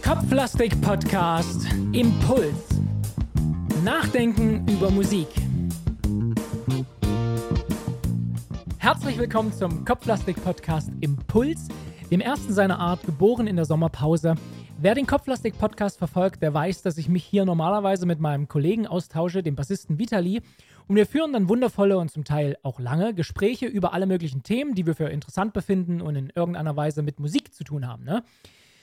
Kopflastig-Podcast Impuls. Nachdenken über Musik. Herzlich willkommen zum Kopflastig-Podcast Impuls, dem ersten seiner Art, geboren in der Sommerpause. Wer den Kopflastig-Podcast verfolgt, der weiß, dass ich mich hier normalerweise mit meinem Kollegen austausche, dem Bassisten Vitali, und wir führen dann wundervolle und zum Teil auch lange Gespräche über alle möglichen Themen, die wir für interessant befinden und in irgendeiner Weise mit Musik zu tun haben, ne?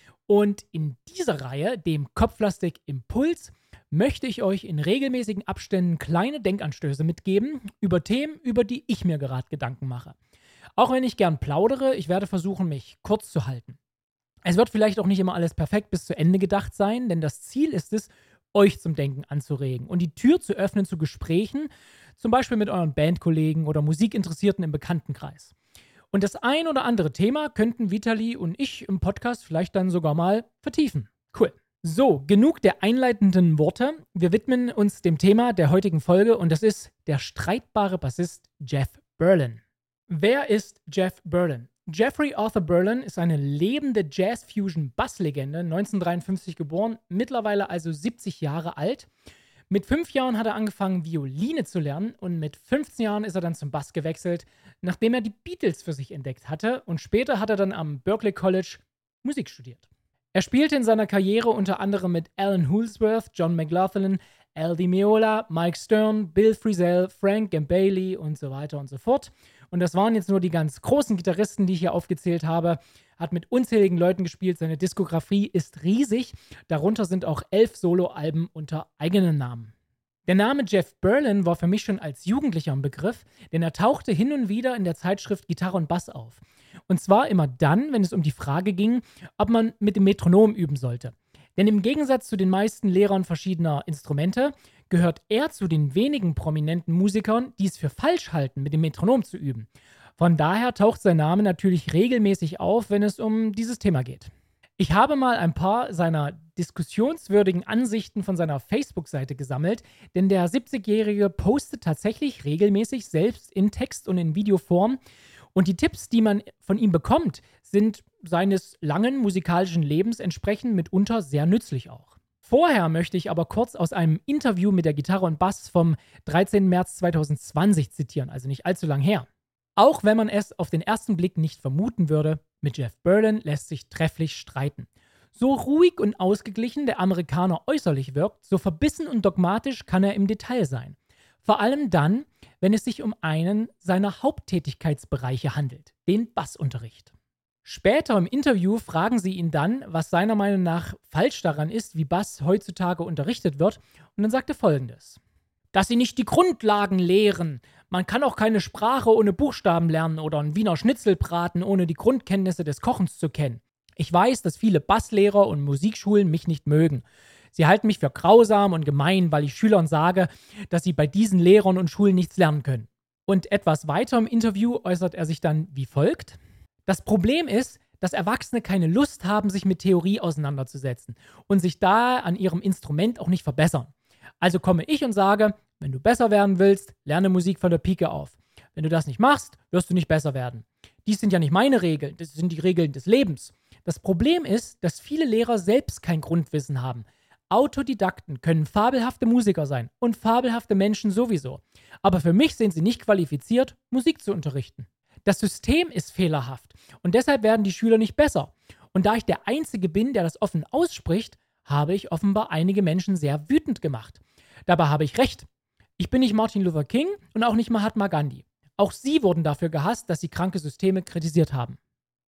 Und in dieser Reihe, dem Kopflastig Impuls, möchte ich euch in regelmäßigen Abständen kleine Denkanstöße mitgeben über Themen, über die ich mir gerade Gedanken mache. Auch wenn ich gern plaudere, ich werde versuchen, mich kurz zu halten. Es wird vielleicht auch nicht immer alles perfekt bis zu Ende gedacht sein, denn das Ziel ist es, euch zum Denken anzuregen und die Tür zu öffnen zu Gesprächen, zum Beispiel mit euren Bandkollegen oder Musikinteressierten im Bekanntenkreis. Und das ein oder andere Thema könnten Vitali und ich im Podcast vielleicht dann sogar mal vertiefen. Cool. So, genug der einleitenden Worte. Wir widmen uns dem Thema der heutigen Folge und das ist der streitbare Bassist Jeff Berlin. Wer ist Jeff Berlin? Jeffrey Arthur Berlin ist eine lebende Jazz-Fusion-Basslegende, 1953 geboren, mittlerweile also 70 Jahre alt. Mit 5 Jahren hat er angefangen, Violine zu lernen und mit 15 Jahren ist er dann zum Bass gewechselt, nachdem er die Beatles für sich entdeckt hatte, und später hat er dann am Berklee College Musik studiert. Er spielte in seiner Karriere unter anderem mit Alan Holdsworth, John McLaughlin, Al Di Meola, Mike Stern, Bill Frisell, Frank Gambale und so weiter und so fort. Und das waren jetzt nur die ganz großen Gitarristen, die ich hier aufgezählt habe. Hat mit unzähligen Leuten gespielt, seine Diskografie ist riesig. Darunter sind auch 11 Soloalben unter eigenem Namen. Der Name Jeff Berlin war für mich schon als Jugendlicher ein Begriff, denn er tauchte hin und wieder in der Zeitschrift Gitarre und Bass auf. Und zwar immer dann, wenn es um die Frage ging, ob man mit dem Metronom üben sollte. Denn im Gegensatz zu den meisten Lehrern verschiedener Instrumente gehört er zu den wenigen prominenten Musikern, die es für falsch halten, mit dem Metronom zu üben. Von daher taucht sein Name natürlich regelmäßig auf, wenn es um dieses Thema geht. Ich habe mal ein paar seiner diskussionswürdigen Ansichten von seiner Facebook-Seite gesammelt, denn der 70-Jährige postet tatsächlich regelmäßig selbst in Text und in Videoform. Und die Tipps, die man von ihm bekommt, sind seines langen musikalischen Lebens entsprechend mitunter sehr nützlich auch. Vorher möchte ich aber kurz aus einem Interview mit der Gitarre und Bass vom 13. März 2020 zitieren, also nicht allzu lang her. Auch wenn man es auf den ersten Blick nicht vermuten würde, mit Jeff Berlin lässt sich trefflich streiten. So ruhig und ausgeglichen der Amerikaner äußerlich wirkt, so verbissen und dogmatisch kann er im Detail sein. Vor allem dann, wenn es sich um einen seiner Haupttätigkeitsbereiche handelt, den Bassunterricht. Später im Interview fragen sie ihn dann, was seiner Meinung nach falsch daran ist, wie Bass heutzutage unterrichtet wird, und dann sagt er Folgendes: Dass sie nicht die Grundlagen lehren. Man kann auch keine Sprache ohne Buchstaben lernen oder einen Wiener Schnitzel braten, ohne die Grundkenntnisse des Kochens zu kennen. Ich weiß, dass viele Basslehrer und Musikschulen mich nicht mögen. Sie halten mich für grausam und gemein, weil ich Schülern sage, dass sie bei diesen Lehrern und Schulen nichts lernen können. Und etwas weiter im Interview äußert er sich dann wie folgt: Das Problem ist, dass Erwachsene keine Lust haben, sich mit Theorie auseinanderzusetzen und sich daher an ihrem Instrument auch nicht verbessern. Also komme ich und sage, wenn du besser werden willst, lerne Musik von der Pike auf. Wenn du das nicht machst, wirst du nicht besser werden. Dies sind ja nicht meine Regeln, das sind die Regeln des Lebens. Das Problem ist, dass viele Lehrer selbst kein Grundwissen haben. Autodidakten können fabelhafte Musiker sein und fabelhafte Menschen sowieso. Aber für mich sind sie nicht qualifiziert, Musik zu unterrichten. Das System ist fehlerhaft und deshalb werden die Schüler nicht besser. Und da ich der Einzige bin, der das offen ausspricht, habe ich offenbar einige Menschen sehr wütend gemacht. Dabei habe ich recht. Ich bin nicht Martin Luther King und auch nicht Mahatma Gandhi. Auch sie wurden dafür gehasst, dass sie kranke Systeme kritisiert haben.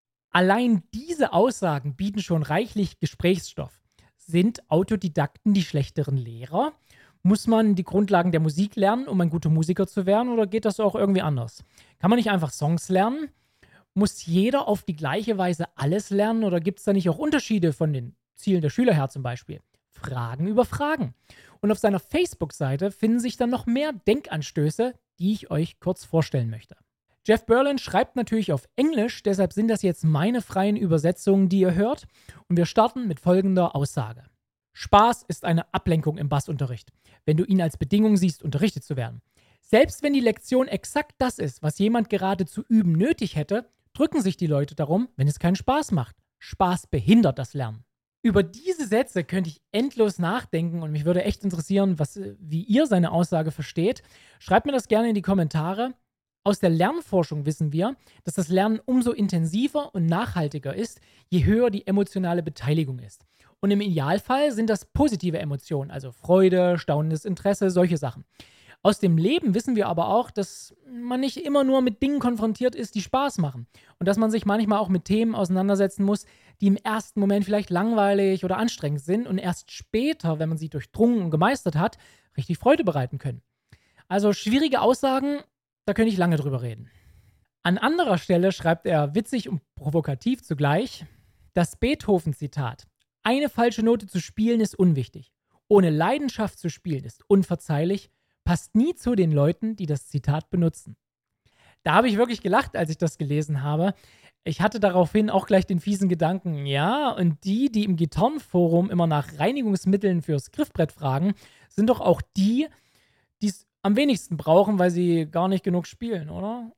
Allein diese Aussagen bieten schon reichlich Gesprächsstoff. Sind Autodidakten die schlechteren Lehrer? Muss man die Grundlagen der Musik lernen, um ein guter Musiker zu werden, oder geht das auch irgendwie anders? Kann man nicht einfach Songs lernen? Muss jeder auf die gleiche Weise alles lernen, oder gibt es da nicht auch Unterschiede von den Zielen der Schüler her zum Beispiel? Fragen über Fragen. Und auf seiner Facebook-Seite finden sich dann noch mehr Denkanstöße, die ich euch kurz vorstellen möchte. Jeff Berlin schreibt natürlich auf Englisch, deshalb sind das jetzt meine freien Übersetzungen, die ihr hört. Und wir starten mit folgender Aussage. Spaß ist eine Ablenkung im Bassunterricht, wenn du ihn als Bedingung siehst, unterrichtet zu werden. Selbst wenn die Lektion exakt das ist, was jemand gerade zu üben nötig hätte, drücken sich die Leute darum, wenn es keinen Spaß macht. Spaß behindert das Lernen. Über diese Sätze könnte ich endlos nachdenken und mich würde echt interessieren, wie ihr seine Aussage versteht. Schreibt mir das gerne in die Kommentare. Aus der Lernforschung wissen wir, dass das Lernen umso intensiver und nachhaltiger ist, je höher die emotionale Beteiligung ist. Und im Idealfall sind das positive Emotionen, also Freude, staunendes Interesse, solche Sachen. Aus dem Leben wissen wir aber auch, dass man nicht immer nur mit Dingen konfrontiert ist, die Spaß machen. Und dass man sich manchmal auch mit Themen auseinandersetzen muss, die im ersten Moment vielleicht langweilig oder anstrengend sind und erst später, wenn man sie durchdrungen und gemeistert hat, richtig Freude bereiten können. Also schwierige Aussagen, da könnte ich lange drüber reden. An anderer Stelle schreibt er witzig und provokativ zugleich: Das Beethoven-Zitat: Eine falsche Note zu spielen ist unwichtig. Ohne Leidenschaft zu spielen ist unverzeihlich, passt nie zu den Leuten, die das Zitat benutzen. Da habe ich wirklich gelacht, als ich das gelesen habe. Ich hatte daraufhin auch gleich den fiesen Gedanken, ja, und die im Gitarrenforum immer nach Reinigungsmitteln fürs Griffbrett fragen, sind doch auch die es am wenigsten brauchen, weil sie gar nicht genug spielen, oder?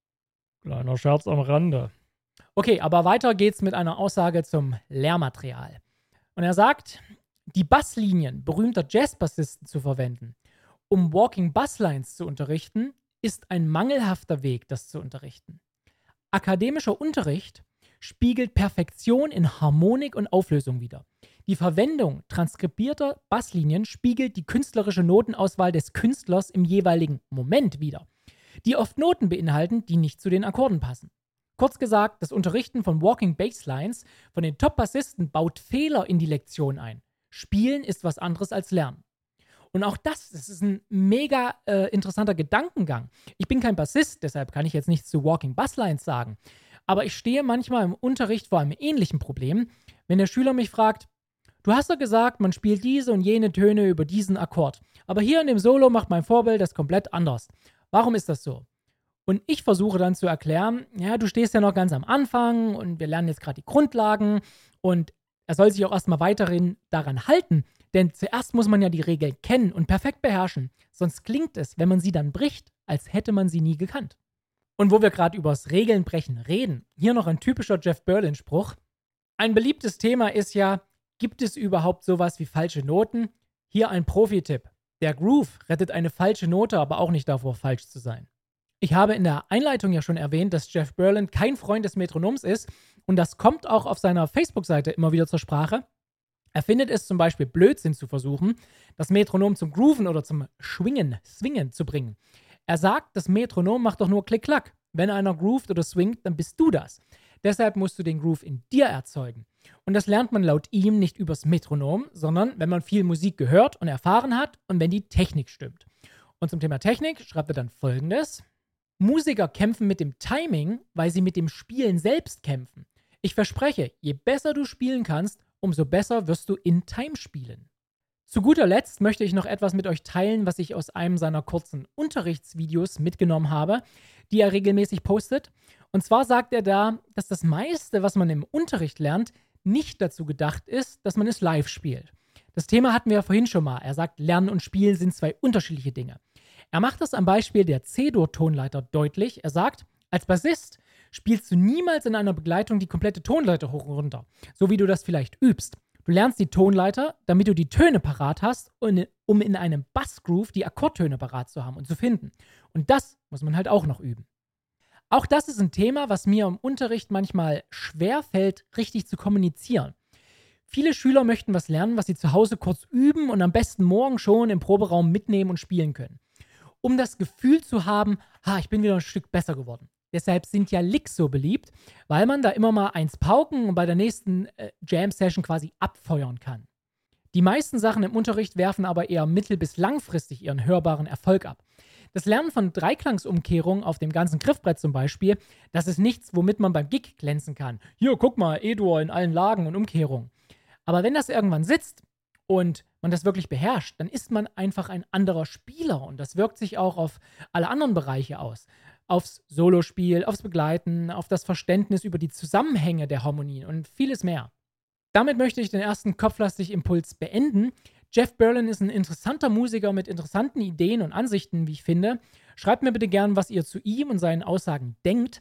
Kleiner Scherz am Rande. Okay, aber weiter geht's mit einer Aussage zum Lehrmaterial. Und er sagt, die Basslinien berühmter Jazzbassisten zu verwenden, um Walking Basslines zu unterrichten, ist ein mangelhafter Weg, das zu unterrichten. Akademischer Unterricht spiegelt Perfektion in Harmonik und Auflösung wider. Die Verwendung transkribierter Basslinien spiegelt die künstlerische Notenauswahl des Künstlers im jeweiligen Moment wider, die oft Noten beinhalten, die nicht zu den Akkorden passen. Kurz gesagt, das Unterrichten von Walking Basslines von den Top-Bassisten baut Fehler in die Lektion ein. Spielen ist was anderes als Lernen. Und auch das ist ein mega interessanter Gedankengang. Ich bin kein Bassist, deshalb kann ich jetzt nichts zu Walking Basslines sagen. Aber ich stehe manchmal im Unterricht vor einem ähnlichen Problem, wenn der Schüler mich fragt, du hast doch gesagt, man spielt diese und jene Töne über diesen Akkord. Aber hier in dem Solo macht mein Vorbild das komplett anders. Warum ist das so? Und ich versuche dann zu erklären, ja, du stehst ja noch ganz am Anfang und wir lernen jetzt gerade die Grundlagen und er soll sich auch erstmal weiterhin daran halten, denn zuerst muss man ja die Regeln kennen und perfekt beherrschen, sonst klingt es, wenn man sie dann bricht, als hätte man sie nie gekannt. Und wo wir gerade übers Regelnbrechen reden, hier noch ein typischer Jeff Berlin-Spruch. Ein beliebtes Thema ist ja, gibt es überhaupt sowas wie falsche Noten? Hier ein Profi-Tipp. Der Groove rettet eine falsche Note, aber auch nicht davor, falsch zu sein. Ich habe in der Einleitung ja schon erwähnt, dass Jeff Berlin kein Freund des Metronoms ist und das kommt auch auf seiner Facebook-Seite immer wieder zur Sprache. Er findet es zum Beispiel Blödsinn zu versuchen, das Metronom zum Grooven oder zum Swingen zu bringen. Er sagt, das Metronom macht doch nur Klick-Klack. Wenn einer groovt oder swingt, dann bist du das. Deshalb musst du den Groove in dir erzeugen. Und das lernt man laut ihm nicht übers Metronom, sondern wenn man viel Musik gehört und erfahren hat und wenn die Technik stimmt. Und zum Thema Technik schreibt er dann Folgendes: Musiker kämpfen mit dem Timing, weil sie mit dem Spielen selbst kämpfen. Ich verspreche, je besser du spielen kannst, umso besser wirst du in Time spielen. Zu guter Letzt möchte ich noch etwas mit euch teilen, was ich aus einem seiner kurzen Unterrichtsvideos mitgenommen habe, die er regelmäßig postet. Und zwar sagt er da, dass das meiste, was man im Unterricht lernt, nicht dazu gedacht ist, dass man es live spielt. Das Thema hatten wir ja vorhin schon mal. Er sagt, Lernen und Spielen sind zwei unterschiedliche Dinge. Er macht das am Beispiel der C-Dur-Tonleiter deutlich. Er sagt, als Bassist spielst du niemals in einer Begleitung die komplette Tonleiter hoch und runter, so wie du das vielleicht übst. Du lernst die Tonleiter, damit du die Töne parat hast, um in einem Bassgroove die Akkordtöne parat zu haben und zu finden. Und das muss man halt auch noch üben. Auch das ist ein Thema, was mir im Unterricht manchmal schwerfällt, richtig zu kommunizieren. Viele Schüler möchten was lernen, was sie zu Hause kurz üben und am besten morgen schon im Proberaum mitnehmen und spielen können. Um das Gefühl zu haben, ich bin wieder ein Stück besser geworden. Deshalb sind ja Licks so beliebt, weil man da immer mal eins pauken und bei der nächsten Jam-Session quasi abfeuern kann. Die meisten Sachen im Unterricht werfen aber eher mittel- bis langfristig ihren hörbaren Erfolg ab. Das Lernen von Dreiklangsumkehrungen auf dem ganzen Griffbrett zum Beispiel, das ist nichts, womit man beim Gig glänzen kann. Hier, guck mal, E-Dur in allen Lagen und Umkehrungen. Aber wenn das irgendwann sitzt und man das wirklich beherrscht, dann ist man einfach ein anderer Spieler und das wirkt sich auch auf alle anderen Bereiche aus. Aufs Solospiel, aufs Begleiten, auf das Verständnis über die Zusammenhänge der Harmonien und vieles mehr. Damit möchte ich den ersten Kopflastig-Impuls beenden. Jeff Berlin ist ein interessanter Musiker mit interessanten Ideen und Ansichten, wie ich finde. Schreibt mir bitte gern, was ihr zu ihm und seinen Aussagen denkt.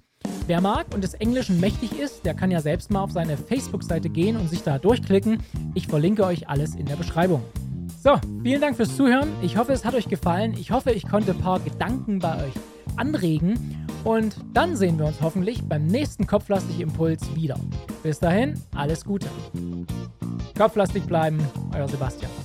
Wer mag und des Englischen mächtig ist, der kann ja selbst mal auf seine Facebook-Seite gehen und sich da durchklicken. Ich verlinke euch alles in der Beschreibung. So, vielen Dank fürs Zuhören. Ich hoffe, es hat euch gefallen. Ich hoffe, ich konnte ein paar Gedanken bei euch anregen. Und dann sehen wir uns hoffentlich beim nächsten Kopflastig Impuls wieder. Bis dahin, alles Gute. Kopflastig bleiben, euer Sebastian.